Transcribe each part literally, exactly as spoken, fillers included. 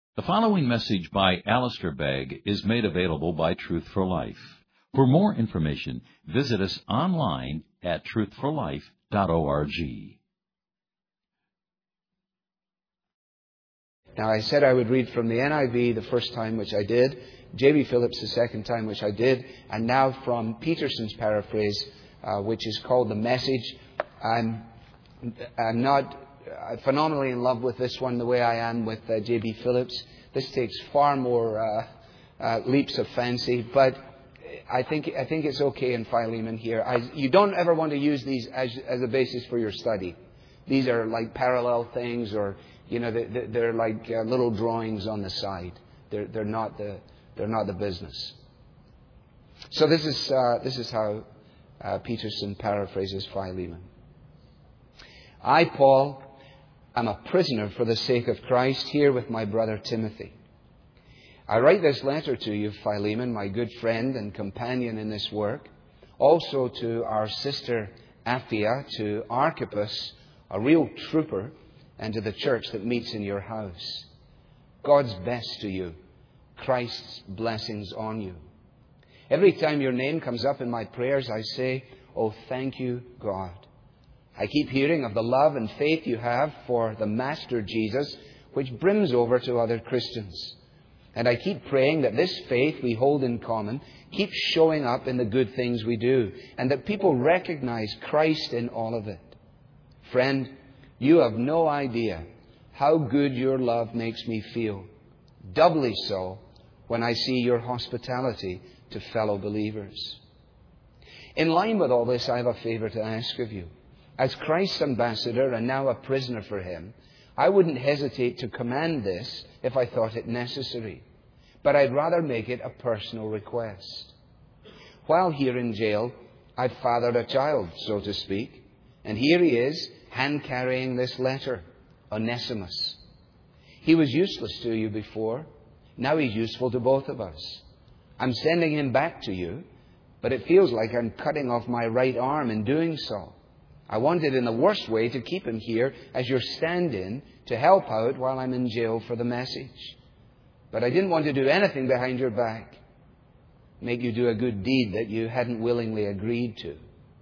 The following message by Alistair Begg is made available by Truth for Life. For more information, visit us online at truth for life dot org. Now, I said I would read from the N I V the first time, which I did, J B Phillips the second time, which I did, and now from Peterson's paraphrase, uh, which is called The Message. I'm, I'm not uh, phenomenally in love with this one the way I am with uh, J B Phillips. This takes far more uh, uh, leaps of fancy, but I think I think it's okay in Philemon here. I, you don't ever want to use these as, as a basis for your study. These are like parallel things, or you know, they're, they're like uh, little drawings on the side. They're they're not the they're not the business. So this is uh, this is how uh, Peterson paraphrases Philemon. I, Paul, am a prisoner for the sake of Christ, here with my brother Timothy. I write this letter to you, Philemon, my good friend and companion in this work, also to our sister Apphia, to Archippus, a real trooper, and to the church that meets in your house. God's best to you. Christ's blessings on you. Every time your name comes up in my prayers, I say, oh, thank you, God. I keep hearing of the love and faith you have for the Master Jesus, which brims over to other Christians. And I keep praying that this faith we hold in common keeps showing up in the good things we do, and that people recognize Christ in all of it. Friend, you have no idea how good your love makes me feel. Doubly so when I see your hospitality to fellow believers. In line with all this, I have a favor to ask of you. As Christ's ambassador and now a prisoner for Him, I wouldn't hesitate to command this if I thought it necessary. But I'd rather make it a personal request. While here in jail, I've fathered a child, so to speak. And here he is, hand-carrying this letter, Onesimus. He was useless to you before. Now he's useful to both of us. I'm sending him back to you, but it feels like I'm cutting off my right arm in doing so. I wanted in the worst way to keep him here as your stand-in to help out while I'm in jail for the message. But I didn't want to do anything behind your back, make you do a good deed that you hadn't willingly agreed to.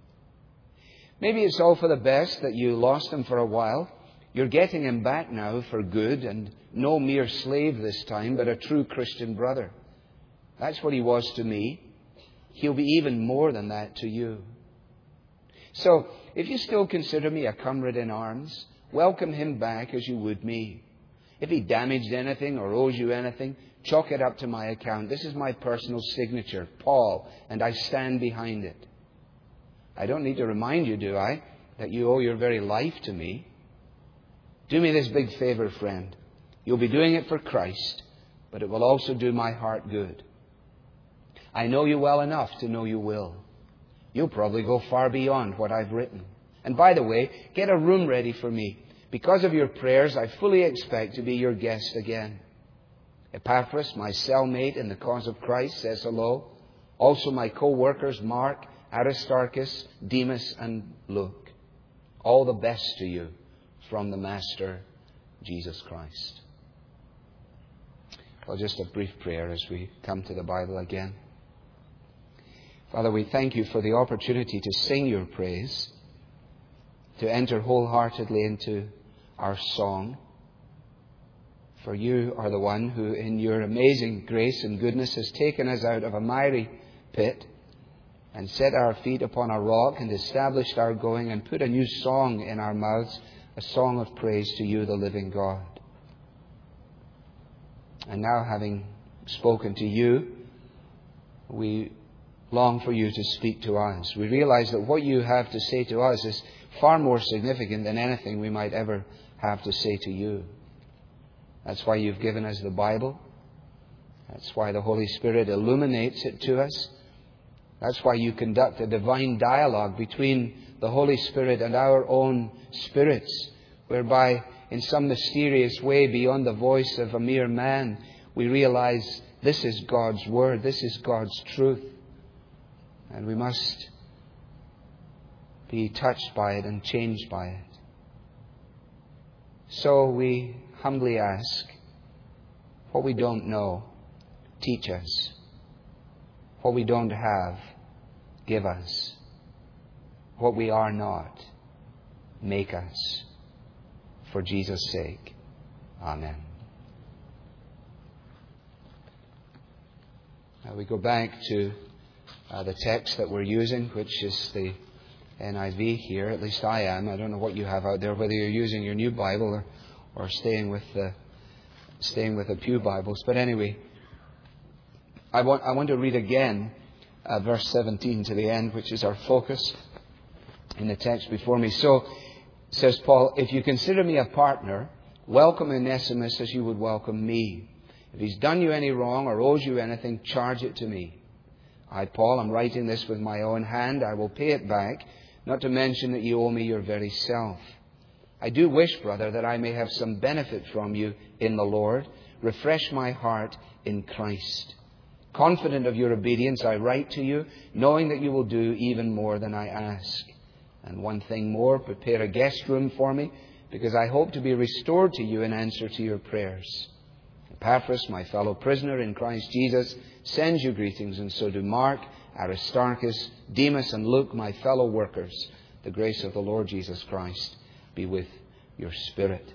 Maybe it's all for the best that you lost him for a while. You're getting him back now for good, and no mere slave this time, but a true Christian brother. That's what he was to me. He'll be even more than that to you. So, if you still consider me a comrade in arms, welcome him back as you would me. If he damaged anything or owes you anything, chalk it up to my account. This is my personal signature, Paul, and I stand behind it. I don't need to remind you, do I, that you owe your very life to me. Do me this big favor, friend. You'll be doing it for Christ, but it will also do my heart good. I know you well enough to know you will. You'll probably go far beyond what I've written. And by the way, get a room ready for me. Because of your prayers, I fully expect to be your guest again. Epaphras, my cellmate in the cause of Christ, says hello. Also my co-workers, Mark, Aristarchus, Demas, and Luke. All the best to you from the Master, Jesus Christ. Well, just a brief prayer as we come to the Bible again. Father, we thank you for the opportunity to sing your praise, to enter wholeheartedly into our song. For you are the one who, in your amazing grace and goodness, has taken us out of a miry pit and set our feet upon a rock and established our going and put a new song in our mouths, a song of praise to you, the living God. And now, having spoken to you, we long for you to speak to us. We realize that what you have to say to us is far more significant than anything we might ever have to say to you. That's why you've given us the Bible. That's why the Holy Spirit illuminates it to us. That's why you conduct a divine dialogue between the Holy Spirit and our own spirits, whereby in some mysterious way beyond the voice of a mere man, we realize this is God's Word, this is God's truth. And we must be touched by it and changed by it. So we humbly ask What we don't know, teach us. What we don't have, give us. What we are not, make us. For Jesus' sake. Amen. Now we go back to uh, the text that we're using, which is the N I V here. At least I am. I don't know what you have out there, whether you're using your new Bible or, or staying with the staying with the Pew Bibles. But anyway, I want I want to read again uh, verse seventeen to the end, which is our focus in the text before me. So, says Paul, if you consider me a partner, welcome Onesimus as you would welcome me. If he's done you any wrong or owes you anything, charge it to me. I, Paul, am writing this with my own hand. I will pay it back, not to mention that you owe me your very self. I do wish, brother, that I may have some benefit from you in the Lord. Refresh my heart in Christ. Confident of your obedience, I write to you, knowing that you will do even more than I ask. And one thing more, prepare a guest room for me, because I hope to be restored to you in answer to your prayers. Epaphras, my fellow prisoner in Christ Jesus, sends you greetings, and so do Mark, Aristarchus, Demas, and Luke, my fellow workers. The grace of the Lord Jesus Christ be with your spirit.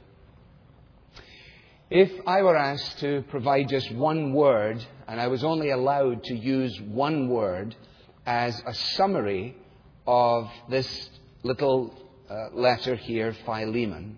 If I were asked to provide just one word, and I was only allowed to use one word as a summary of this little uh, letter here, Philemon,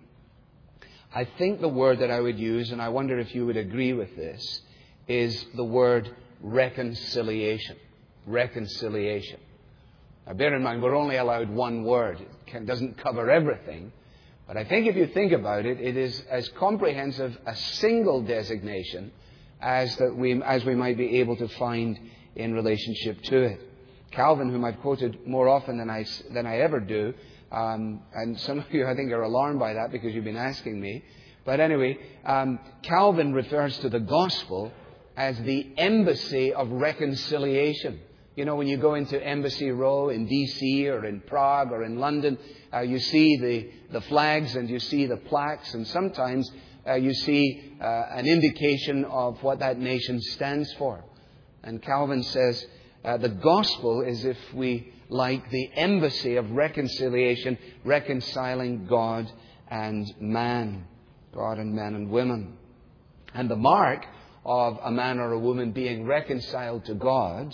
I think the word that I would use, and I wonder if you would agree with this, is the word reconciliation. Reconciliation. Now bear in mind, we're only allowed one word. It can, doesn't cover everything. But I think if you think about it, it is as comprehensive a single designation as that we as we might be able to find in relationship to it. Calvin, whom I've quoted more often than I, than I ever do, um, and some of you I think are alarmed by that because you've been asking me. But anyway, um, Calvin refers to the gospel as the embassy of reconciliation. You know, when you go into Embassy Row in D C or in Prague or in London, uh, you see the, the flags and you see the plaques, and sometimes uh, you see uh, an indication of what that nation stands for. And Calvin says uh, the gospel is, if we like, the embassy of reconciliation, reconciling God and man, God and men and women. And the mark of a man or a woman being reconciled to God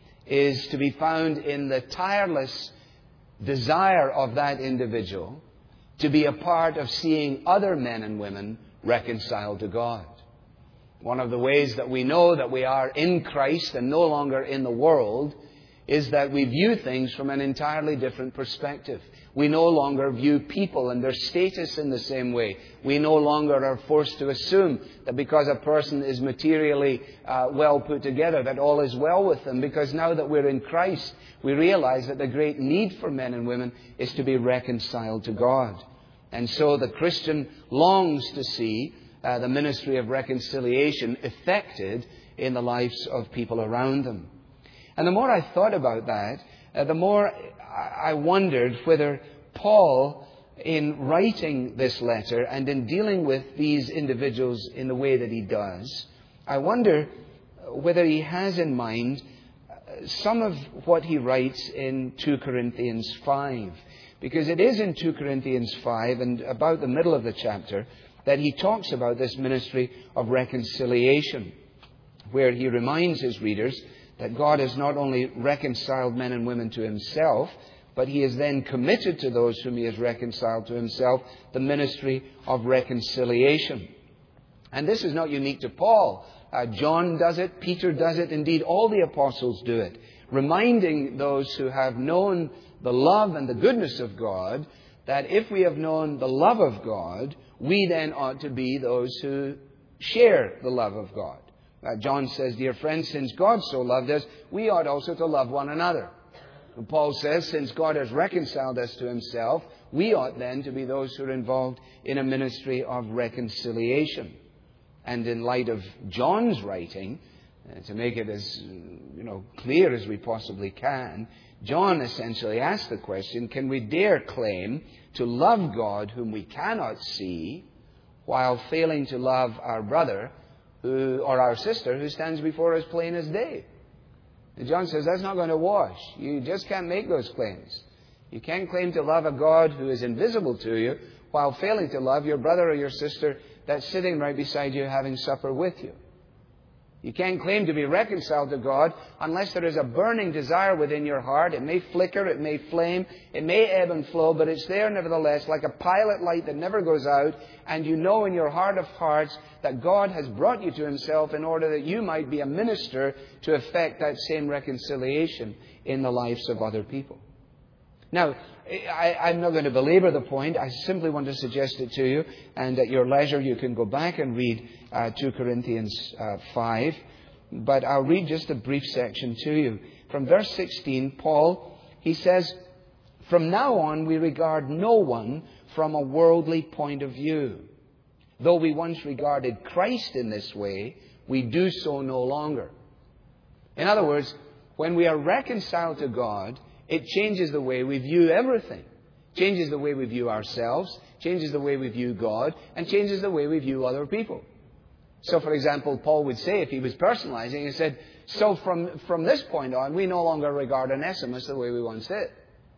is to be found in the tireless desire of that individual to be a part of seeing other men and women reconciled to God. One of the ways that we know that we are in Christ and no longer in the world is that we view things from an entirely different perspective. We no longer view people and their status in the same way. We no longer are forced to assume that because a person is materially uh, well put together, that all is well with them. Because now that we're in Christ, we realize that the great need for men and women is to be reconciled to God. And so the Christian longs to see uh, the ministry of reconciliation effected in the lives of people around them. And the more I thought about that, uh, the more I wondered whether Paul, in writing this letter and in dealing with these individuals in the way that he does, I wonder whether he has in mind some of what he writes in two Corinthians five. Because it is in two Corinthians five, and about the middle of the chapter, that he talks about this ministry of reconciliation, where he reminds his readers that God has not only reconciled men and women to himself, but he has then committed to those whom he has reconciled to himself the ministry of reconciliation. And this is not unique to Paul. Uh, John does it, Peter does it, indeed all the apostles do it, reminding those who have known the love and the goodness of God that if we have known the love of God, we then ought to be those who share the love of God. Uh, John says, dear friends, since God so loved us, we ought also to love one another. And Paul says, since God has reconciled us to himself, we ought then to be those who are involved in a ministry of reconciliation. And in light of John's writing, uh, to make it as you know clear as we possibly can, John essentially asks the question, can we dare claim to love God whom we cannot see while failing to love our brother who, or our sister who stands before us plain as day. And John says that's not going to wash. You just can't make those claims. You can't claim to love a God who is invisible to you while failing to love your brother or your sister that's sitting right beside you having supper with you. You can't claim to be reconciled to God unless there is a burning desire within your heart. It may flicker, it may flame, it may ebb and flow, but it's there nevertheless, like a pilot light that never goes out, and you know in your heart of hearts that God has brought you to Himself in order that you might be a minister to effect that same reconciliation in the lives of other people. Now, I, I'm not going to belabor the point. I simply want to suggest it to you. And at your leisure, you can go back and read uh, two Corinthians uh, five. But I'll read just a brief section to you. From verse sixteen, Paul, he says, "From now on we regard no one from a worldly point of view. Though we once regarded Christ in this way, we do so no longer." In other words, when we are reconciled to God, it changes the way we view everything. Changes the way we view ourselves, changes the way we view God, and changes the way we view other people. So, for example, Paul would say, if he was personalizing, he said, so from, from this point on, we no longer regard Onesimus the way we once did.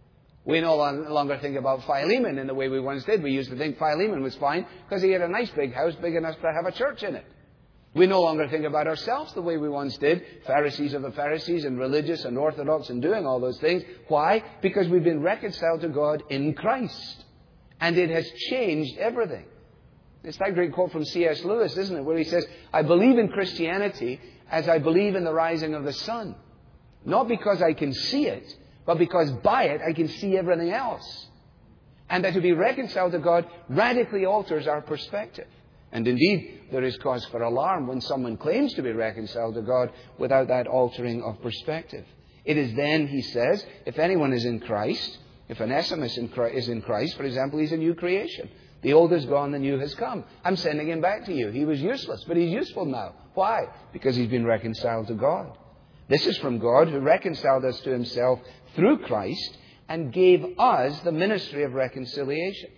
We no longer think about Philemon in the way we once did. We used to think Philemon was fine because he had a nice big house, big enough to have a church in it. We no longer think about ourselves the way we once did, Pharisees of the Pharisees and religious and orthodox and doing all those things. Why? Because we've been reconciled to God in Christ. And it has changed everything. It's that great quote from C S Lewis, isn't it? Where he says, "I believe in Christianity as I believe in the rising of the sun. Not because I can see it, but because by it I can see everything else." And that to be reconciled to God radically alters our perspective. And indeed, there is cause for alarm when someone claims to be reconciled to God without that altering of perspective. It is then, he says, if anyone is in Christ, if Onesimus is in Christ, for example, he's a new creation. The old is gone, the new has come. I'm sending him back to you. He was useless, but he's useful now. Why? Because he's been reconciled to God. This is from God, who reconciled us to Himself through Christ and gave us the ministry of reconciliation.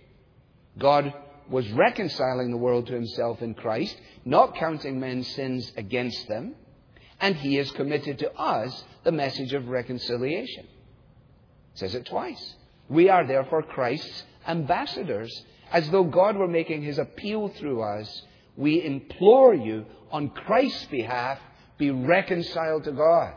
God was reconciling the world to Himself in Christ, not counting men's sins against them, and He has committed to us the message of reconciliation. It says it twice. We are therefore Christ's ambassadors, as though God were making His appeal through us. We implore you on Christ's behalf, be reconciled to God.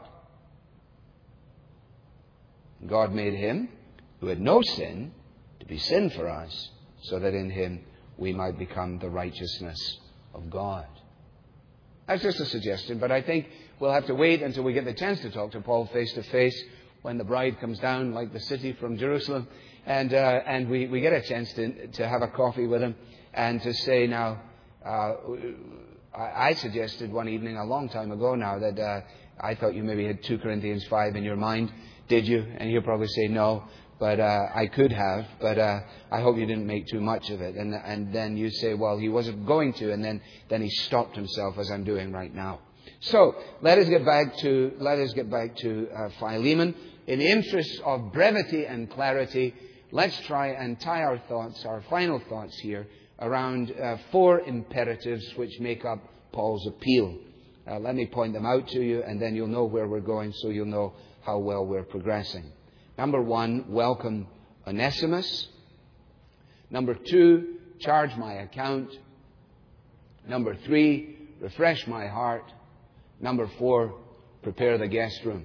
God made Him, who had no sin, to be sin for us, so that in Him we might become the righteousness of God. That's just a suggestion, but I think we'll have to wait until we get the chance to talk to Paul face to face when the bride comes down like the city from Jerusalem, and uh, and we, we get a chance to, to have a coffee with him and to say, now, uh, I, I suggested one evening a long time ago now that uh, I thought you maybe had two Corinthians five in your mind. Did you? And he'll probably say no. But uh, I could have, but uh, I hope you didn't make too much of it. And and then you say, well, he wasn't going to, and then, then he stopped himself, as I'm doing right now. So let us get back to let us get back to uh, Philemon. In the interest of brevity and clarity, let's try and tie our thoughts, our final thoughts here, around uh, four imperatives which make up Paul's appeal. Uh, let me point them out to you, and then you'll know where we're going, so you'll know how well we're progressing. Number one, welcome Onesimus. Number two, charge my account. Number three, refresh my heart. Number four, prepare the guest room.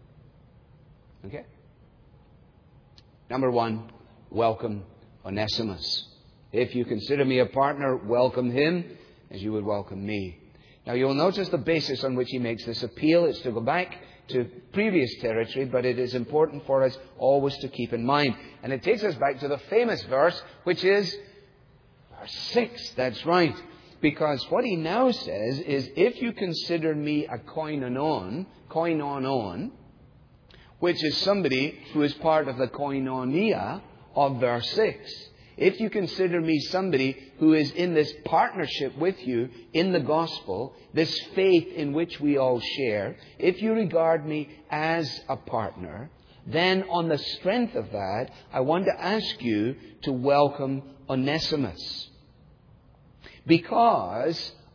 Okay? Number one, welcome Onesimus. If you consider me a partner, welcome him as you would welcome me. Now you'll notice the basis on which he makes this appeal is to go back to previous territory, but it is important for us always to keep in mind. And it takes us back to the famous verse, which is verse six. That's right. Because what he now says is, if you consider me a koinonon, koinonon, which is somebody who is part of the koinonia of verse six. If you consider me somebody who is in this partnership with you in the gospel, this faith in which we all share, if you regard me as a partner, then on the strength of that, I want to ask you to welcome Onesimus. Because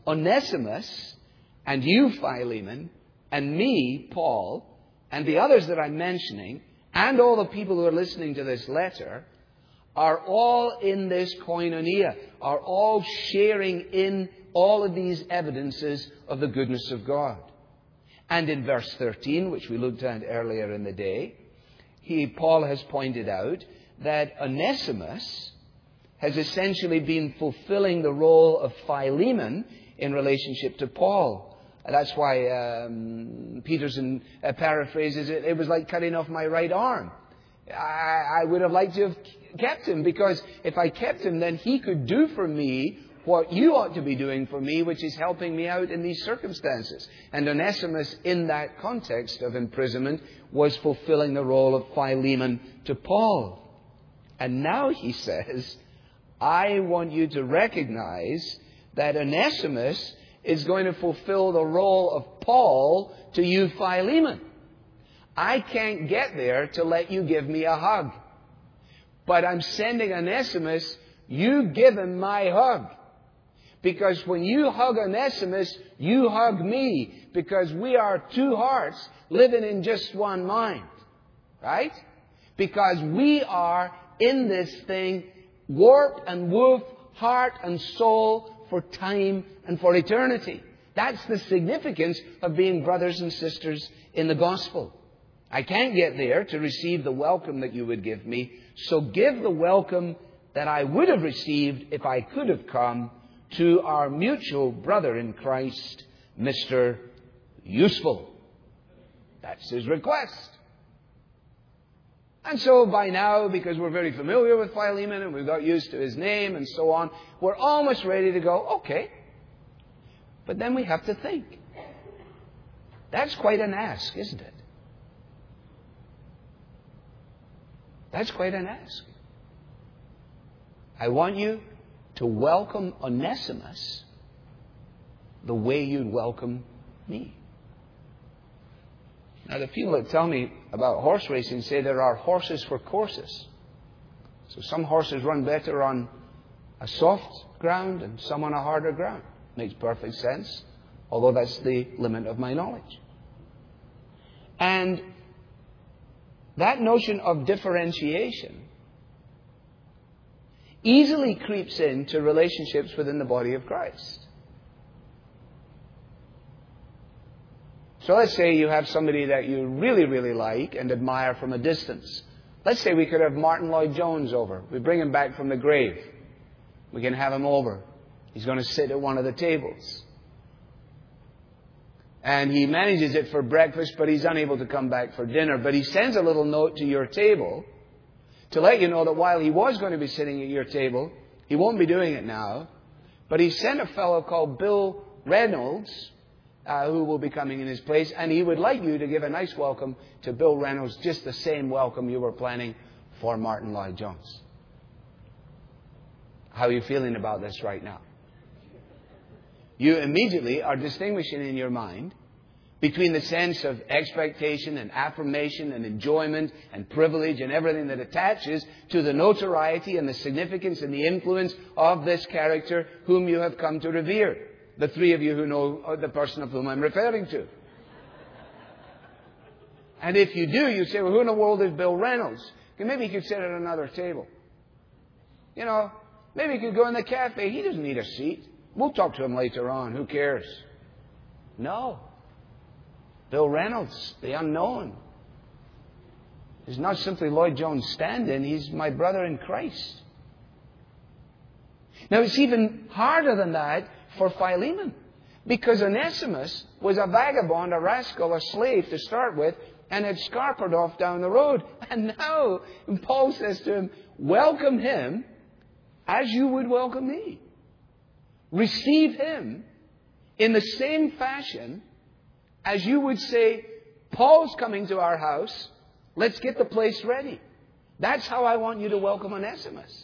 Onesimus and you, Philemon, and me, Paul, and the others that I'm mentioning, and all the people who are listening to this letter, are all in this koinonia, are all sharing in all of these evidences of the goodness of God. And in verse thirteen, which we looked at earlier in the day, he, Paul has pointed out that Onesimus has essentially been fulfilling the role of Philemon in relationship to Paul. That's why um, Peterson uh, paraphrases it, it was like cutting off my right arm. I, I would have liked to have kept him, because if I kept him, then he could do for me what you ought to be doing for me, which is helping me out in these circumstances. And Onesimus, in that context of imprisonment, was fulfilling the role of Philemon to Paul. And now he says, I want you to recognize that Onesimus is going to fulfill the role of Paul to you, Philemon. I can't get there to let you give me a hug. But I'm sending Onesimus, you give him my hug. Because when you hug Onesimus, you hug me. Because we are two hearts living in just one mind. Right? Because we are in this thing, warp and woof, heart and soul, for time and for eternity. That's the significance of being brothers and sisters in the gospel. I can't get there to receive the welcome that you would give me, so give the welcome that I would have received if I could have come to our mutual brother in Christ, Mister Useful. That's his request. And so by now, because we're very familiar with Philemon and we've got used to his name and so on, we're almost ready to go, okay. But then we have to think. That's quite an ask, isn't it? That's quite an ask. I want you to welcome Onesimus the way you'd welcome me. Now, the people that tell me about horse racing say there are horses for courses. So some horses run better on a soft ground and some on a harder ground. Makes perfect sense, although that's the limit of my knowledge. And that notion of differentiation easily creeps into relationships within the body of Christ. So let's say you have somebody that you really, really like and admire from a distance. Let's say we could have Martin Lloyd-Jones over. We bring him back from the grave. We can have him over. He's going to sit at one of the tables. And he manages it for breakfast, but he's unable to come back for dinner. But he sends a little note to your table to let you know that while he was going to be sitting at your table, he won't be doing it now. But he sent a fellow called Bill Reynolds, Uh, who will be coming in his place, and he would like you to give a nice welcome to Bill Reynolds, just the same welcome you were planning for Martin Lloyd-Jones. How are you feeling about this right now? You immediately are distinguishing in your mind between the sense of expectation and affirmation and enjoyment and privilege and everything that attaches to the notoriety and the significance and the influence of this character whom you have come to revere. The three of you who know the person of whom I'm referring to. And if you do, you say, well, who in the world is Bill Reynolds? Maybe he could sit at another table. You know, maybe he could go in the cafe. He doesn't need a seat. We'll talk to him later on. Who cares? No. Bill Reynolds, the unknown, is not simply Lloyd-Jones' stand-in. He's my brother in Christ. Now, it's even harder than that for Philemon, because Onesimus was a vagabond, a rascal, a slave to start with, and had scarpered off down the road. And now Paul says to him, welcome him as you would welcome me. Receive him in the same fashion as you would say, Paul's coming to our house, let's get the place ready. That's how I want you to welcome Onesimus.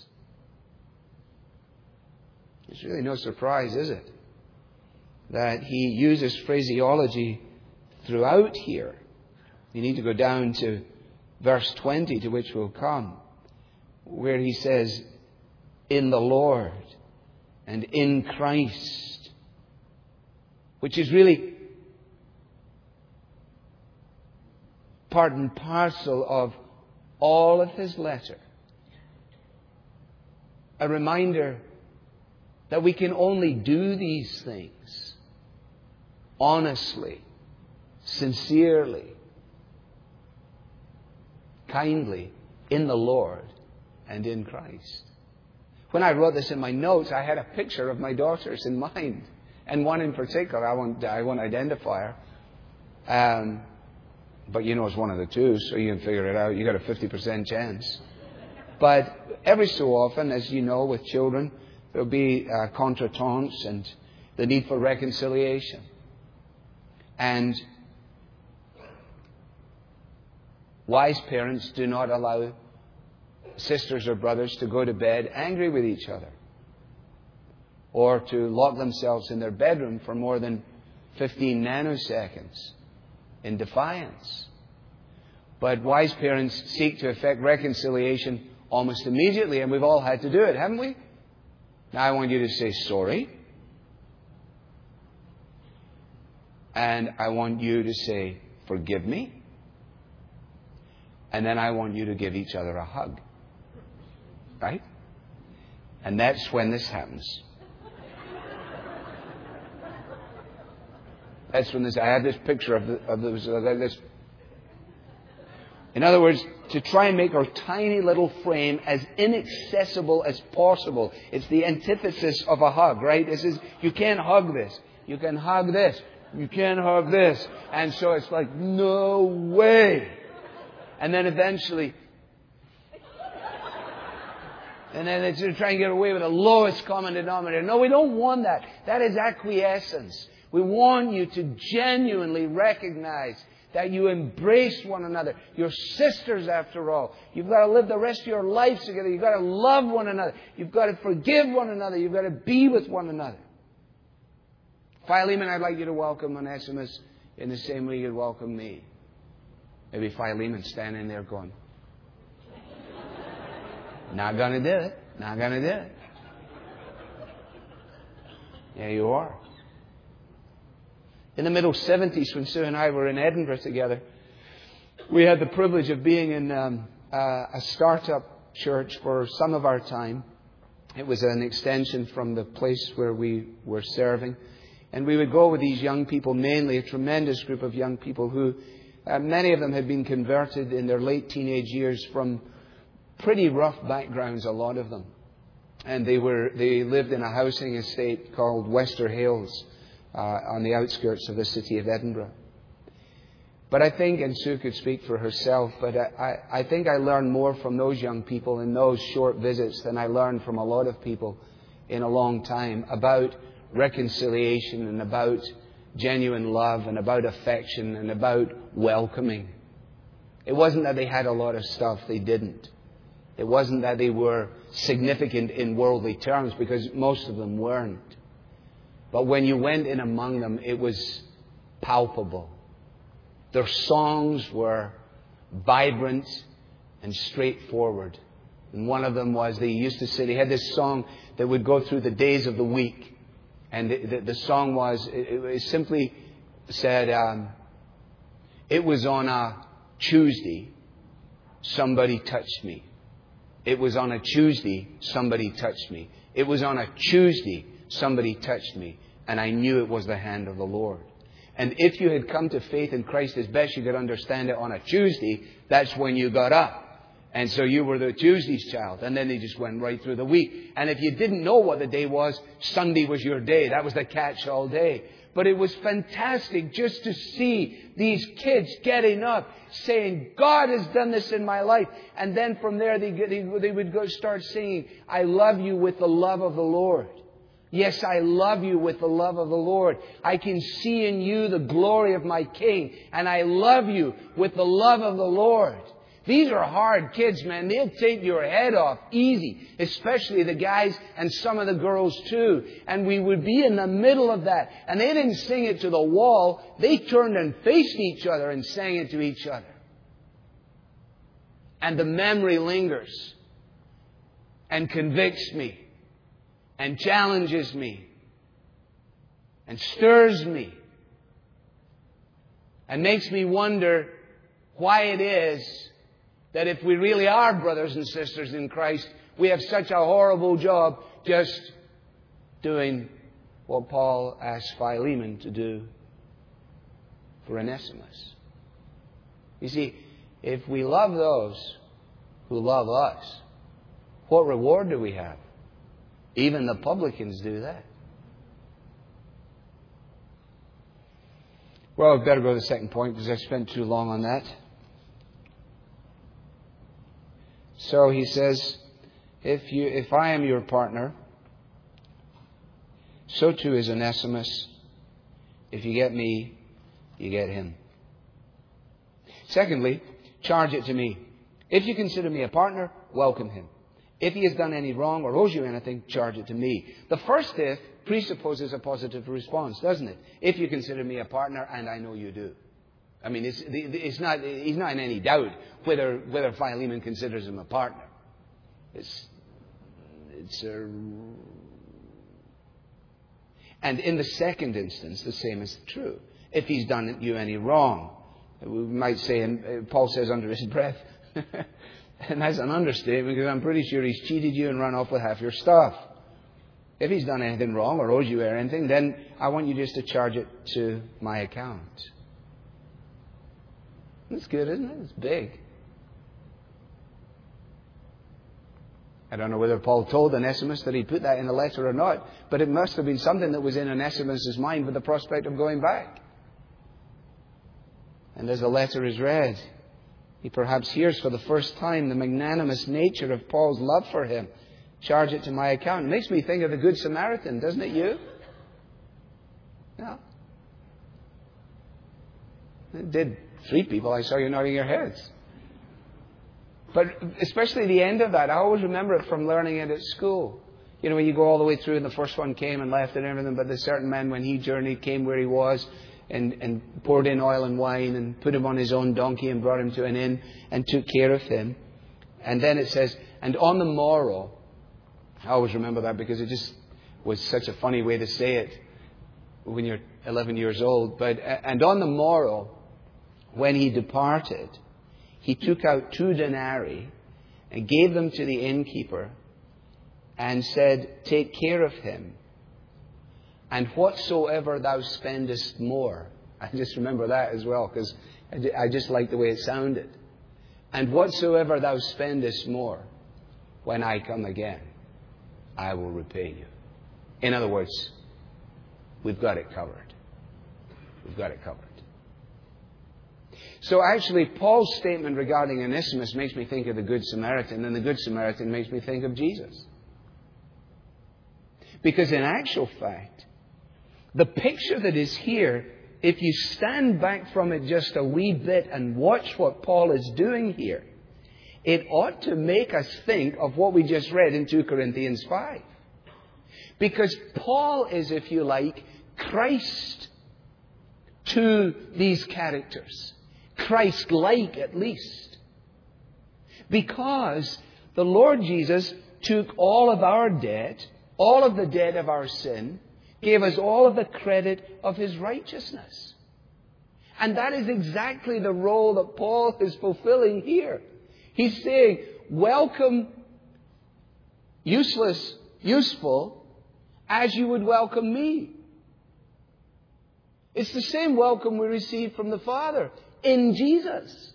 It's really no surprise, is it, that he uses phraseology throughout here. You need to go down to verse twenty, to which we'll come, where he says, in the Lord and in Christ. which is really part and parcel of all of his letter. A reminder that we can only do these things honestly, sincerely, kindly, in the Lord and in Christ. When I wrote this in my notes, I had a picture of my daughters in mind. And one in particular, I won't, I won't identify her. Um, but you know it's one of the two, so you can figure it out. You've got a fifty percent chance. But every so often, as you know, with children, there'll be uh, contretemps and the need for reconciliation. And wise parents do not allow sisters or brothers to go to bed angry with each other, or to lock themselves in their bedroom for more than fifteen nanoseconds in defiance. But wise parents seek to effect reconciliation almost immediately, and we've all had to do it, haven't we? Now I want you to say sorry. And I want you to say, forgive me. And then I want you to give each other a hug. Right? And that's when this happens. That's when this, I have this picture of, the, of this, uh, this. In other words, to try and make our tiny little frame as inaccessible as possible. It's the antithesis of a hug, right? This is, you can't hug this. You can hug this. You can't hug this. And so it's like, no way. And then eventually, and then it's to try and get away with the lowest common denominator. No, we don't want that. That is acquiescence. We want you to genuinely recognize that you embrace one another. You're sisters, after all. You've got to live the rest of your lives together. You've got to love one another. You've got to forgive one another. You've got to be with one another. Philemon, I'd like you to welcome Onesimus in the same way you'd welcome me. Maybe Philemon standing there going, not going to do it. Not going to do it. Yeah, you are. In the middle seventies, when Sue and I were in Edinburgh together, we had the privilege of being in um, uh, a startup church for some of our time. It was an extension from the place where we were serving. And we would go with these young people, mainly a tremendous group of young people who, uh, many of them had been converted in their late teenage years from pretty rough backgrounds, a lot of them. And they were they lived in a housing estate called Wester Hales, Uh, on the outskirts of the city of Edinburgh. But I think, and Sue could speak for herself, but I, I think I learned more from those young people in those short visits than I learned from a lot of people in a long time about reconciliation and about genuine love and about affection and about welcoming. It wasn't that they had a lot of stuff, they didn't. It wasn't that they were significant in worldly terms, because most of them weren't. But when you went in among them, it was palpable. Their songs were vibrant and straightforward. And one of them was, they used to say, they had this song that would go through the days of the week. And the, the, the song was, it, it simply said, um, it was on a Tuesday, somebody touched me. It was on a Tuesday, somebody touched me. It was on a Tuesday, somebody touched me, and I knew it was the hand of the Lord. And if you had come to faith in Christ as best you could understand it on a Tuesday, that's when you got up. And so you were the Tuesday's child. And then they just went right through the week. And if you didn't know what the day was, Sunday was your day. That was the catch-all day. But it was fantastic just to see these kids getting up, saying, God has done this in my life. And then from there they, they, they would go start singing, I love you with the love of the Lord. Yes, I love you with the love of the Lord. I can see in you the glory of my King. And I love you with the love of the Lord. These are hard kids, man. They'll take your head off easy. Especially the guys and some of the girls too. And we would be in the middle of that. And they didn't sing it to the wall. They turned and faced each other and sang it to each other. And the memory lingers and convicts me and challenges me and stirs me and makes me wonder why it is that if we really are brothers and sisters in Christ, we have such a horrible job just doing what Paul asked Philemon to do for Onesimus. You see, if we love those who love us, what reward do we have? Even the publicans do that. Well, I'd better go to the second point because I spent too long on that. So he says, if you, if I am your partner, so too is Onesimus. If you get me, you get him. Secondly, charge it to me. If you consider me a partner, welcome him. If he has done any wrong or owes you anything, charge it to me. The first if presupposes a positive response, doesn't it? If you consider me a partner, and I know you do. I mean, it's, it's not, he's not in any doubt whether, whether Philemon considers him a partner. It's, it's a... And in the second instance, the same is true. If he's done you any wrong, we might say, and Paul says under his breath, and that's an understatement because I'm pretty sure he's cheated you and run off with half your stuff. If he's done anything wrong or owes you anything, then I want you just to charge it to my account. That's good, isn't it? It's big. I don't know whether Paul told Onesimus that he put that in the letter or not, but it must have been something that was in Onesimus' mind with the prospect of going back. And as the letter is read, he perhaps hears for the first time the magnanimous nature of Paul's love for him. Charge it to my account. It makes me think of the Good Samaritan, doesn't it, you? Yeah. It did three people. I saw you nodding your heads. But especially the end of that, I always remember it from learning it at school. You know, when you go all the way through and the first one came and left and everything, but the certain man, when he journeyed, came where he was and, and poured in oil and wine and put him on his own donkey and brought him to an inn and took care of him. And then it says, and on the morrow, I always remember that because it just was such a funny way to say it when you're eleven years old. But, and on the morrow, when he departed, he took out two denarii and gave them to the innkeeper and said, take care of him. And whatsoever thou spendest more. I just remember that as well because I just like the way it sounded. And whatsoever thou spendest more, when I come again, I will repay you. In other words, we've got it covered. We've got it covered. So actually, Paul's statement regarding Onesimus makes me think of the Good Samaritan, and the Good Samaritan makes me think of Jesus. Because in actual fact, the picture that is here, if you stand back from it just a wee bit and watch what Paul is doing here, it ought to make us think of what we just read in two Corinthians five. Because Paul is, if you like, Christ to these characters. Christ-like, at least. Because the Lord Jesus took all of our debt, all of the debt of our sin, gave us all of the credit of His righteousness. And that is exactly the role that Paul is fulfilling here. He's saying, welcome useless, useful, as you would welcome me. It's the same welcome we receive from the Father in Jesus.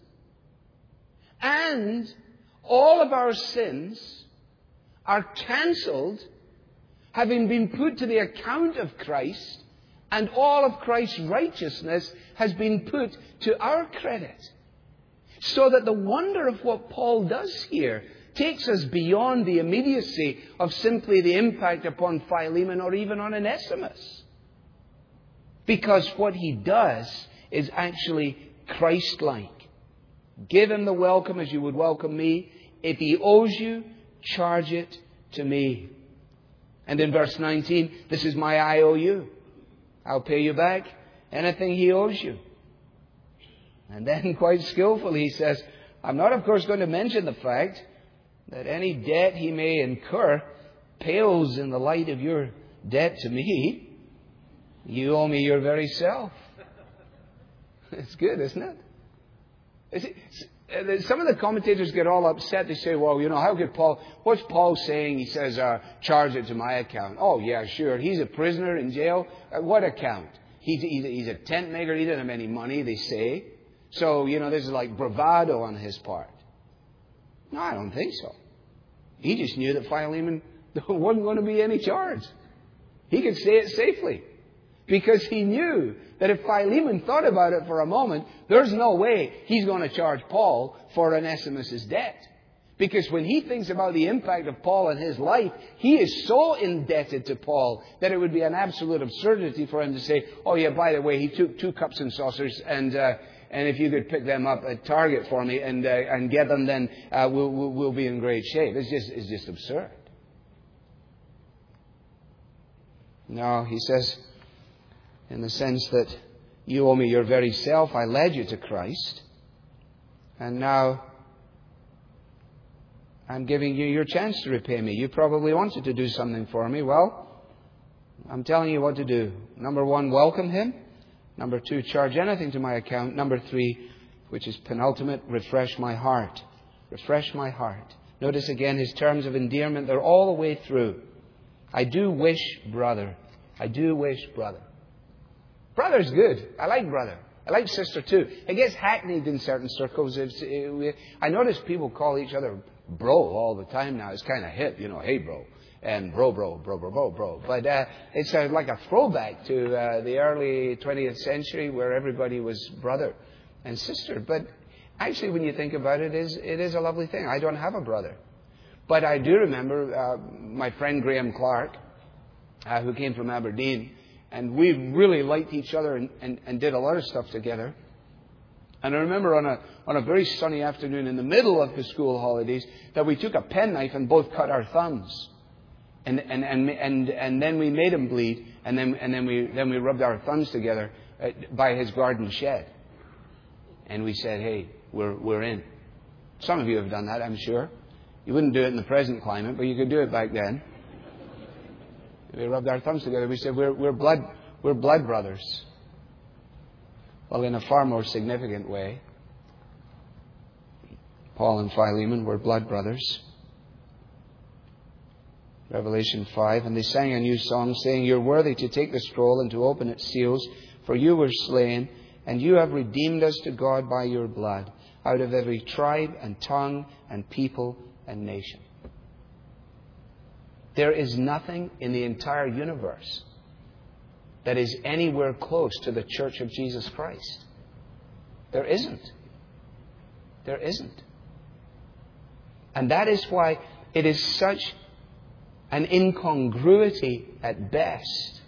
And all of our sins are cancelled, having been put to the account of Christ, and all of Christ's righteousness has been put to our credit. So that the wonder of what Paul does here takes us beyond the immediacy of simply the impact upon Philemon or even on Onesimus. Because what he does is actually Christ-like. Give him the welcome as you would welcome me. If he owes you, charge it to me. And in verse nineteen, this is my I O U. I'll pay you back anything he owes you. And then quite skillfully he says, I'm not of course going to mention the fact that any debt he may incur pales in the light of your debt to me. You owe me your very self. It's good, isn't it? It's, some of the commentators get all upset. They say, well, you know, how could Paul, what's Paul saying? He says, uh, charge it to my account. Oh, yeah, sure. He's a prisoner in jail. At what account? He's, he's, he's a tent maker. He doesn't have any money, they say. So, you know, this is like bravado on his part. No, I don't think so. He just knew that Philemon wasn't going to be any charge. He could say it safely. Because he knew that if Philemon thought about it for a moment, there's no way he's going to charge Paul for Onesimus' debt. Because when he thinks about the impact of Paul in his life, he is so indebted to Paul that it would be an absolute absurdity for him to say, oh yeah, by the way, he took two cups and saucers, and uh, and if you could pick them up at Target for me and uh, and get them, then uh, we'll, we'll we'll be in great shape. It's just it's just absurd. No, he says, in the sense that you owe me your very self. I led you to Christ. And now I'm giving you your chance to repay me. You probably wanted to do something for me. Well, I'm telling you what to do. Number one, welcome Him. Number two, charge anything to my account. Number three, which is penultimate, refresh my heart. Refresh my heart. Notice again His terms of endearment. They're all the way through. I do wish, brother. I do wish, brother. Brother's good. I like brother. I like sister too. It gets hackneyed in certain circles. It's, it, I notice people call each other bro all the time now. It's kind of hip, you know, hey bro. And bro, bro, bro, bro, bro, bro. But uh, it's uh, like a throwback to uh, the early twentieth century where everybody was brother and sister. But actually, when you think about it, it is, it is a lovely thing. I don't have a brother. But I do remember uh, my friend Graham Clark, uh, who came from Aberdeen. And we really liked each other and, and, and did a lot of stuff together. And I remember on a on a very sunny afternoon in the middle of the school holidays that we took a penknife and both cut our thumbs. And and and and, and then we made him bleed. And then and then we then we rubbed our thumbs together by his garden shed. And we said, hey, we're we're in. Some of you have done that, I'm sure. You wouldn't do it in the present climate, but you could do it back then. We rubbed our thumbs together. We said, we're, we're blood, we're blood brothers. Well, in a far more significant way, Paul and Philemon were blood brothers. Revelation five, and they sang a new song, saying, you're worthy to take the scroll and to open its seals, for you were slain, and you have redeemed us to God by your blood, out of every tribe and tongue and people and nation. There is nothing in the entire universe that is anywhere close to the Church of Jesus Christ. There isn't. There isn't. And that is why it is such an incongruity at best,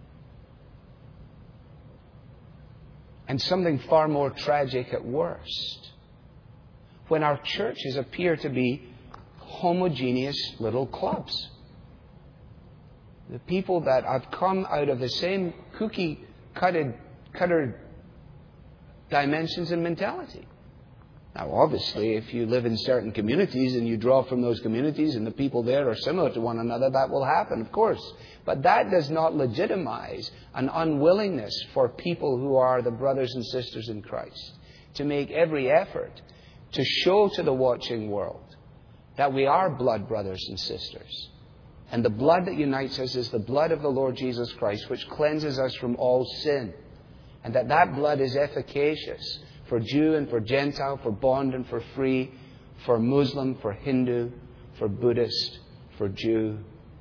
and something far more tragic at worst, when our churches appear to be homogeneous little clubs. The people that have come out of the same cookie-cutter cutter dimensions and mentality. Now, obviously, if you live in certain communities and you draw from those communities and the people there are similar to one another, that will happen, of course. But that does not legitimize an unwillingness for people who are the brothers and sisters in Christ to make every effort to show to the watching world that we are blood brothers and sisters. And the blood that unites us is the blood of the Lord Jesus Christ, which cleanses us from all sin. And that that blood is efficacious for Jew and for Gentile, for bond and for free, for Muslim, for Hindu, for Buddhist, for Jew.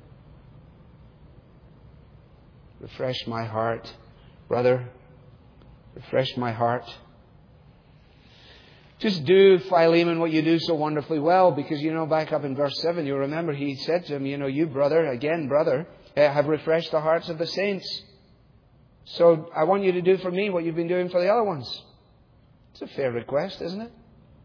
Refresh my heart, brother. Refresh my heart. Just do, Philemon, what you do so wonderfully well, because, you know, back up in verse seven, you remember he said to him, you know, you, brother, again, brother, have refreshed the hearts of the saints. So I want you to do for me what you've been doing for the other ones. It's a fair request, isn't it?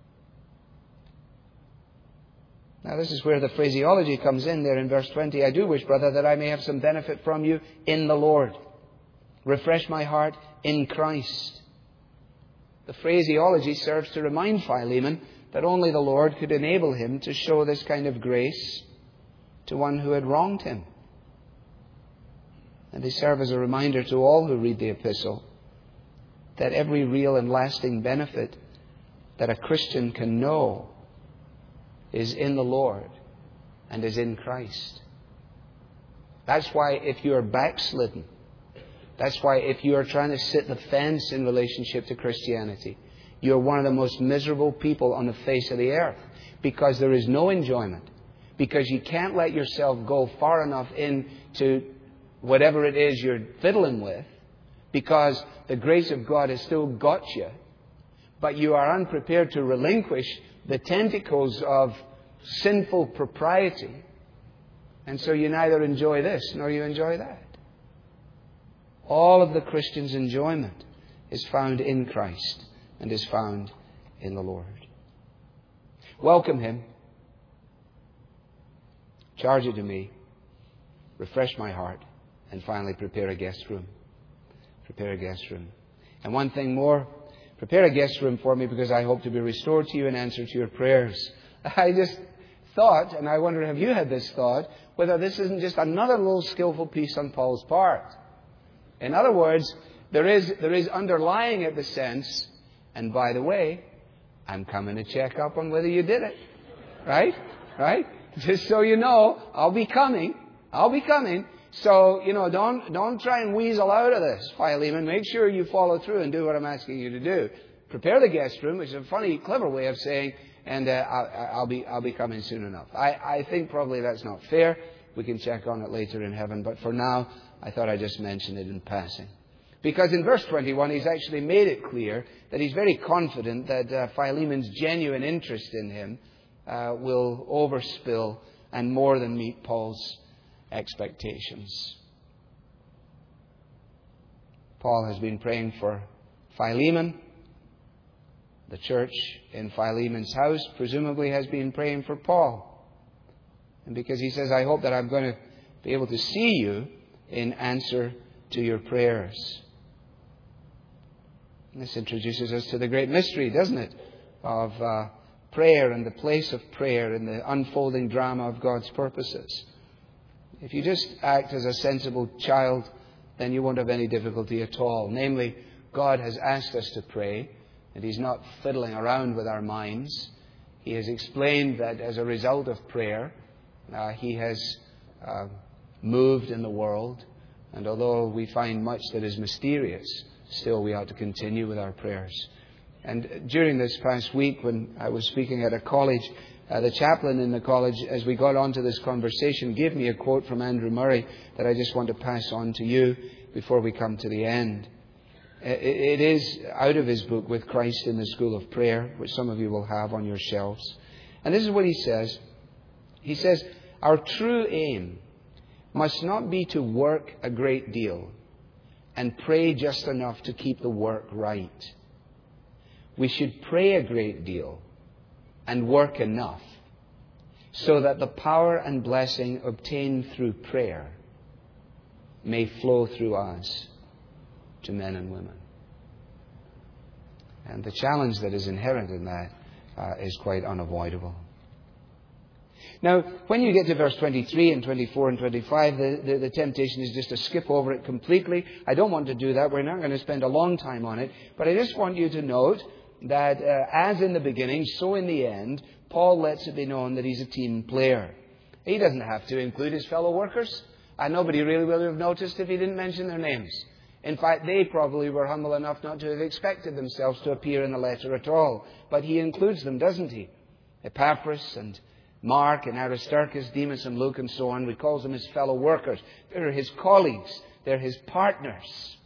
Now, this is where the phraseology comes in there in verse twenty. I do wish, brother, that I may have some benefit from you in the Lord. Refresh my heart in Christ. The phraseology serves to remind Philemon that only the Lord could enable him to show this kind of grace to one who had wronged him. And they serve as a reminder to all who read the epistle that every real and lasting benefit that a Christian can know is in the Lord and is in Christ. That's why if you are backslidden, that's why if you are trying to sit the fence in relationship to Christianity, you are one of the most miserable people on the face of the earth, because there is no enjoyment, because you can't let yourself go far enough into whatever it is you're fiddling with, because the grace of God has still got you, but you are unprepared to relinquish the tentacles of sinful propriety. And so you neither enjoy this nor you enjoy that. All of the Christian's enjoyment is found in Christ and is found in the Lord. Welcome Him. Charge it to me. Refresh my heart. And finally, prepare a guest room. Prepare a guest room. And one thing more. Prepare a guest room for me, because I hope to be restored to you in answer to your prayers. I just thought, and I wonder, have you had this thought, whether this isn't just another little skillful piece on Paul's part. In other words, there is, there is underlying it the sense, and by the way, I'm coming to check up on whether you did it. Right? Right? Just so you know, I'll be coming. I'll be coming. So, you know, don't don't try and weasel out of this, Philemon. Make sure you follow through and do what I'm asking you to do. Prepare the guest room, which is a funny, clever way of saying, and uh, I'll, I'll be I'll be coming soon enough. I, I think probably that's not fair. We can check on it later in heaven. But for now, I thought I'd just mention it in passing. Because in verse twenty-one, he's actually made it clear that he's very confident that uh, Philemon's genuine interest in him uh, will overspill and more than meet Paul's expectations. Paul has been praying for Philemon. The church in Philemon's house presumably has been praying for Paul. And because he says, I hope that I'm going to be able to see you in answer to your prayers. And this introduces us to the great mystery, doesn't it, of uh, prayer and the place of prayer in the unfolding drama of God's purposes. If you just act as a sensible child, then you won't have any difficulty at all. Namely, God has asked us to pray, and He's not fiddling around with our minds. He has explained that as a result of prayer, uh, He has uh, moved in the world. And although we find much that is mysterious, still we ought to continue with our prayers. And during this past week, when I was speaking at a college, Uh, the chaplain in the college, as we got onto this conversation, gave me a quote from Andrew Murray that I just want to pass on to you before we come to the end. It, it is out of his book, With Christ in the School of Prayer, which some of you will have on your shelves. And this is what he says. He says, our true aim must not be to work a great deal and pray just enough to keep the work right. We should pray a great deal and work enough so that the power and blessing obtained through prayer may flow through us to men and women. And the challenge that is inherent in that uh, is quite unavoidable. Now, when you get to verse twenty-three and twenty-four and twenty-five, the, the, the temptation is just to skip over it completely. I don't want to do that. We're not going to spend a long time on it. But I just want you to note that uh, as in the beginning, so in the end, Paul lets it be known that he's a team player. He doesn't have to include his fellow workers. And nobody really would have noticed if he didn't mention their names. In fact, they probably were humble enough not to have expected themselves to appear in the letter at all. But he includes them, doesn't he? Epaphras and Mark and Aristarchus, Demas and Luke and so on. He calls them his fellow workers. They're his colleagues. They're his partners.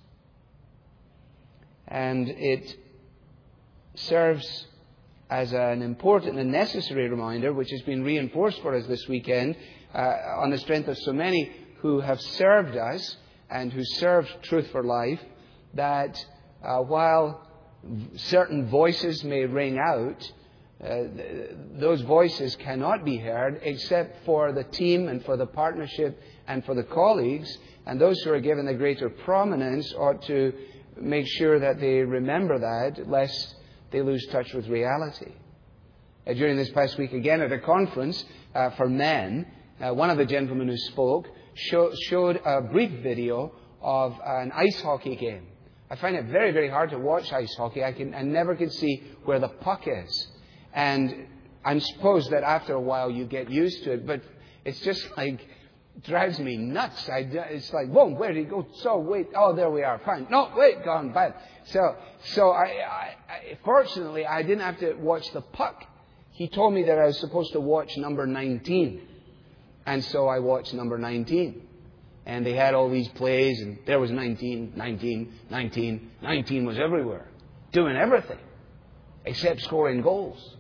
And it serves as an important and necessary reminder, which has been reinforced for us this weekend, uh, on the strength of so many who have served us and who served Truth for Life, that uh, while certain voices may ring out, uh, those voices cannot be heard except for the team and for the partnership and for the colleagues. And those who are given the greater prominence ought to make sure that they remember that, lest they lose touch with reality. Uh, during this past week, again at a conference uh, for men, uh, one of the gentlemen who spoke show, showed a brief video of an ice hockey game. I find it very, very hard to watch ice hockey. I can, I never can see where the puck is. And I suppose that after a while you get used to it, but it's just like, it drives me nuts. I, it's like, whoa, where did he go? So, wait, oh, there we are, fine. No, wait, gone, bad. So, so I, I, I, fortunately, I didn't have to watch the puck. He told me that I was supposed to watch number nineteen. And so I watched number nineteen. And they had all these plays, and there was nineteen, nineteen, nineteen. nineteen was everywhere, doing everything, except scoring goals.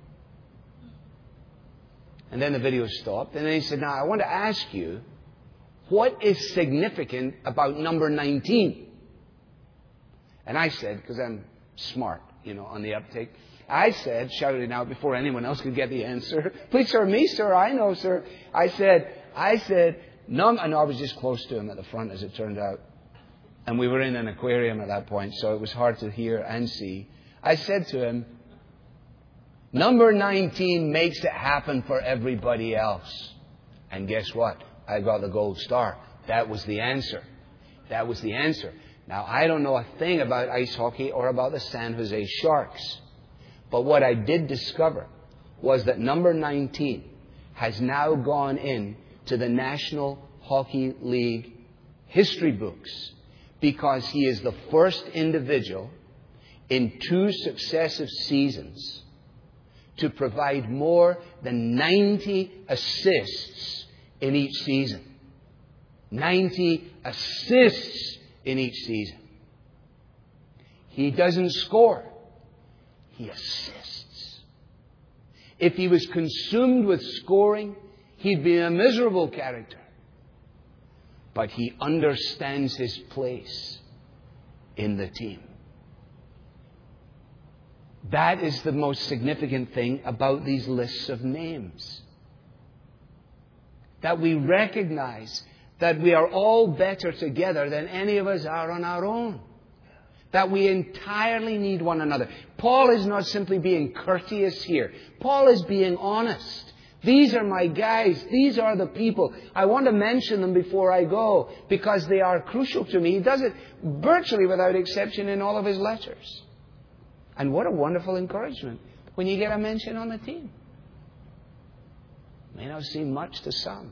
And then the video stopped, and then he said, now I want to ask you, what is significant about number nineteen? And I said, because I'm smart, you know, on the uptake, I said, shouted out before anyone else could get the answer, please, sir, me, sir, I know, sir. I said, I said, num- and I was just close to him at the front, as it turned out. And we were in an aquarium at that point, so it was hard to hear and see. I said to him, number nineteen makes it happen for everybody else. And guess what? I got the gold star. That was the answer. That was the answer. Now, I don't know a thing about ice hockey or about the San Jose Sharks. But what I did discover was that number nineteen has now gone in to the National Hockey League history books because he is the first individual in two successive seasons to provide more than ninety assists in each season. ninety assists in each season. He doesn't score. He assists. If he was consumed with scoring, he'd be a miserable character. But he understands his place in the team. That is the most significant thing about these lists of names. That we recognize that we are all better together than any of us are on our own. That we entirely need one another. Paul is not simply being courteous here. Paul is being honest. These are my guys. These are the people. I want to mention them before I go because they are crucial to me. He does it virtually without exception in all of his letters. And what a wonderful encouragement when you get a mention on the team. May not seem much to some.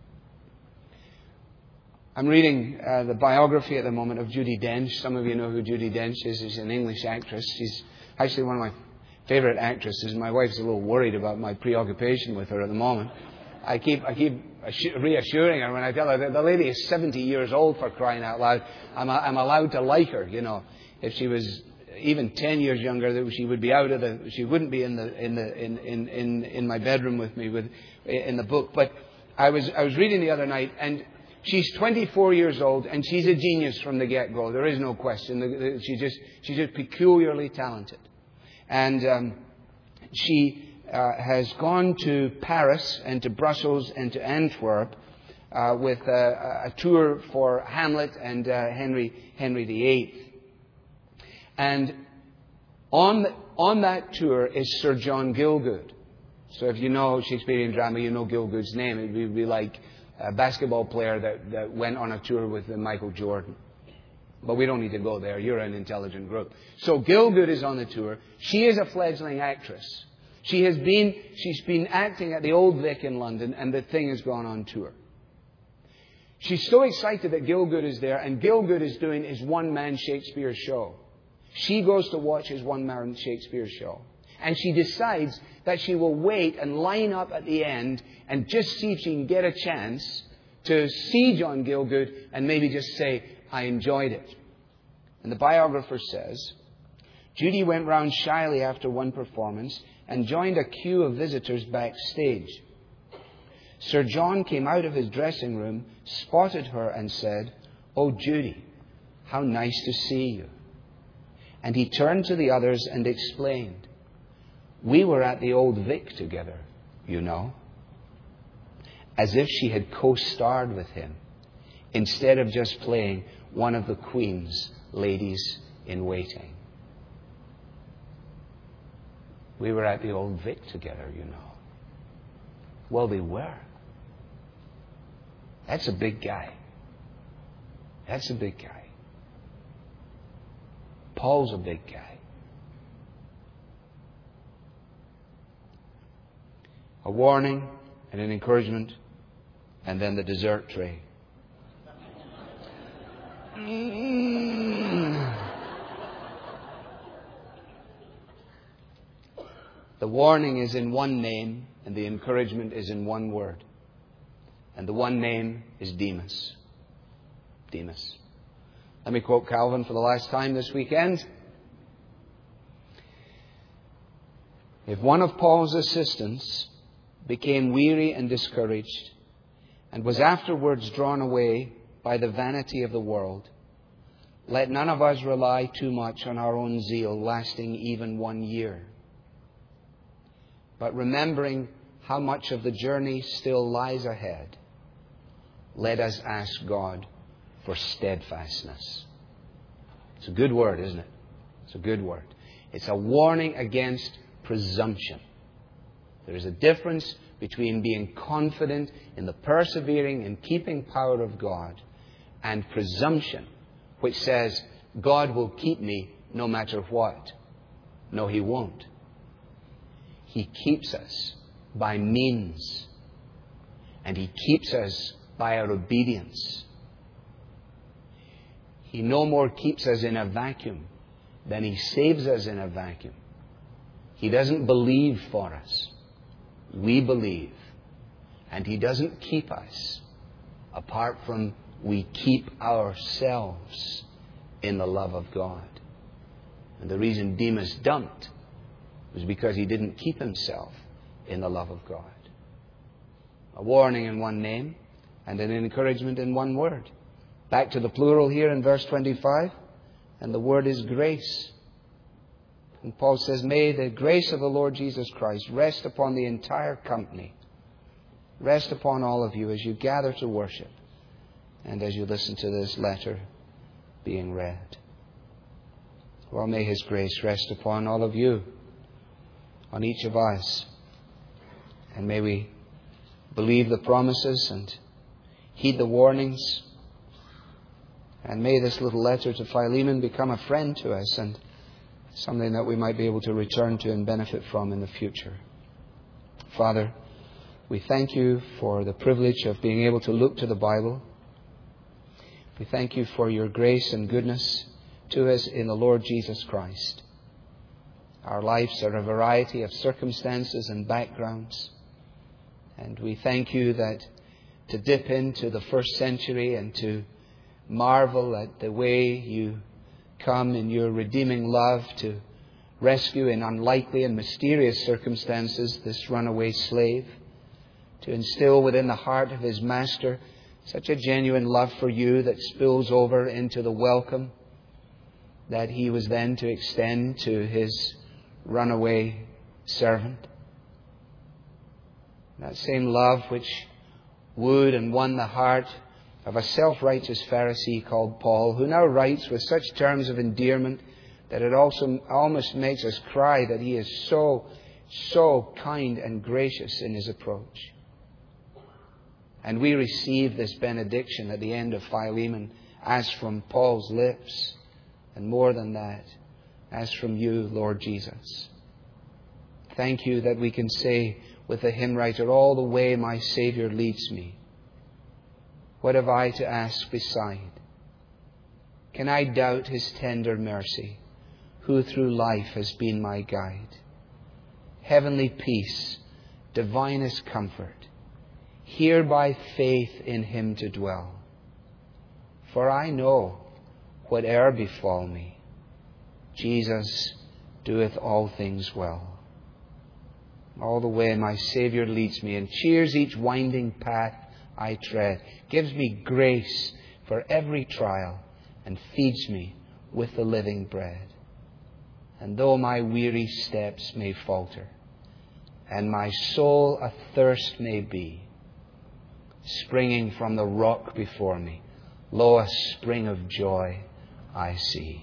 I'm reading uh, the biography at the moment of Judi Dench. Some of you know who Judi Dench is. She's an English actress. She's actually one of my favorite actresses. My wife's a little worried about my preoccupation with her at the moment. I keep I keep reassuring her when I tell her that the lady is seventy years old, for crying out loud. I'm, I'm allowed to like her, you know. If she was even ten years younger, that she would be out of the, she wouldn't be in the in the in in in, in my bedroom with me with in the book. But I was I was reading the other night, and she's twenty-four years old, and she's a genius from the get-go. There is no question. She's just she's just peculiarly talented, and um, she uh, has gone to Paris and to Brussels and to Antwerp uh, with a, a tour for Hamlet and uh, Henry Henry the Eighth. And on the, on that tour is Sir John Gielgud. So if you know Shakespearean drama, you know Gielgud's name. It would be like a basketball player that, that went on a tour with Michael Jordan. But we don't need to go there. You're an intelligent group. So Gielgud is on the tour. She is a fledgling actress. She has been, she's been acting at the Old Vic in London, and the thing has gone on tour. She's so excited that Gielgud is there, and Gielgud is doing his one-man Shakespeare show. She goes to watch his one-man Shakespeare show. And she decides that she will wait and line up at the end and just see if she can get a chance to see John Gielgud and maybe just say, I enjoyed it. And the biographer says, Judy went round shyly after one performance and joined a queue of visitors backstage. Sir John came out of his dressing room, spotted her and said, Oh, Judy, how nice to see you. And he turned to the others and explained, we were at the Old Vic together, you know. As if she had co-starred with him, instead of just playing one of the Queen's ladies in waiting. We were at the Old Vic together, you know. Well, they were. That's a big guy. That's a big guy. Paul's a big guy. A warning and an encouragement, and then the dessert tray. The warning is in one name, and the encouragement is in one word. And the one name is Demas. Demas. Let me quote Calvin for the last time this weekend. If one of Paul's assistants became weary and discouraged, and was afterwards drawn away by the vanity of the world, let none of us rely too much on our own zeal lasting even one year. But remembering how much of the journey still lies ahead, let us ask God for steadfastness. It's a good word, isn't it? It's a good word. It's a warning against presumption. There is a difference between being confident in the persevering and keeping power of God and presumption, which says, God will keep me no matter what. No, He won't. He keeps us by means, and He keeps us by our obedience. He no more keeps us in a vacuum than He saves us in a vacuum. He doesn't believe for us. We believe. And He doesn't keep us apart from we keep ourselves in the love of God. And the reason Demas dumped was because he didn't keep himself in the love of God. A warning in one name and an encouragement in one word. Back to the plural here in verse twenty-five. And the word is grace. And Paul says, may the grace of the Lord Jesus Christ rest upon the entire company. Rest upon all of you as you gather to worship and as you listen to this letter being read. Well, may His grace rest upon all of you, on each of us. And may we believe the promises and heed the warnings. And may this little letter to Philemon become a friend to us and something that we might be able to return to and benefit from in the future. Father, we thank You for the privilege of being able to look to the Bible. We thank You for Your grace and goodness to us in the Lord Jesus Christ. Our lives are a variety of circumstances and backgrounds. And we thank You that to dip into the first century and to marvel at the way You come in Your redeeming love to rescue in unlikely and mysterious circumstances this runaway slave, to instill within the heart of his master such a genuine love for You that spills over into the welcome that he was then to extend to his runaway servant. That same love which wooed and won the heart of a self-righteous Pharisee called Paul, who now writes with such terms of endearment that it also almost makes us cry that he is so, so kind and gracious in his approach. And we receive this benediction at the end of Philemon as from Paul's lips, and more than that, as from You, Lord Jesus. Thank You that we can say with the hymn writer, all the way my Saviour leads me. What have I to ask beside? Can I doubt His tender mercy, who through life has been my guide? Heavenly peace, divinest comfort, here by faith in Him to dwell. For I know, whate'er befall me, Jesus doeth all things well. All the way my Saviour leads me and cheers each winding path I tread, gives me grace for every trial, and feeds me with the living bread. And though my weary steps may falter, and my soul athirst may be, springing from the rock before me, lo, a spring of joy I see.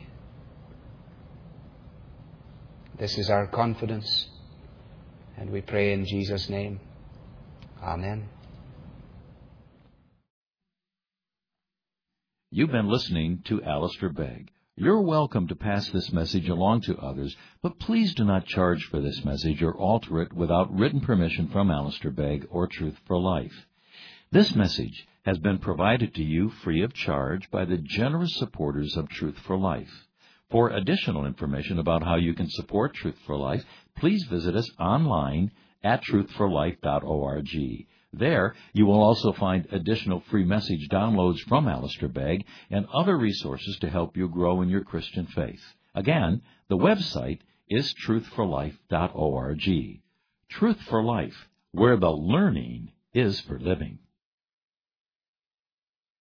This is our confidence, and we pray in Jesus' name. Amen. You've been listening to Alistair Begg. You're welcome to pass this message along to others, but please do not charge for this message or alter it without written permission from Alistair Begg or Truth for Life. This message has been provided to you free of charge by the generous supporters of Truth for Life. For additional information about how you can support Truth for Life, please visit us online at truth for life dot org. There, you will also find additional free message downloads from Alistair Begg and other resources to help you grow in your Christian faith. Again, the website is truth for life dot org. Truth for Life, where the learning is for living.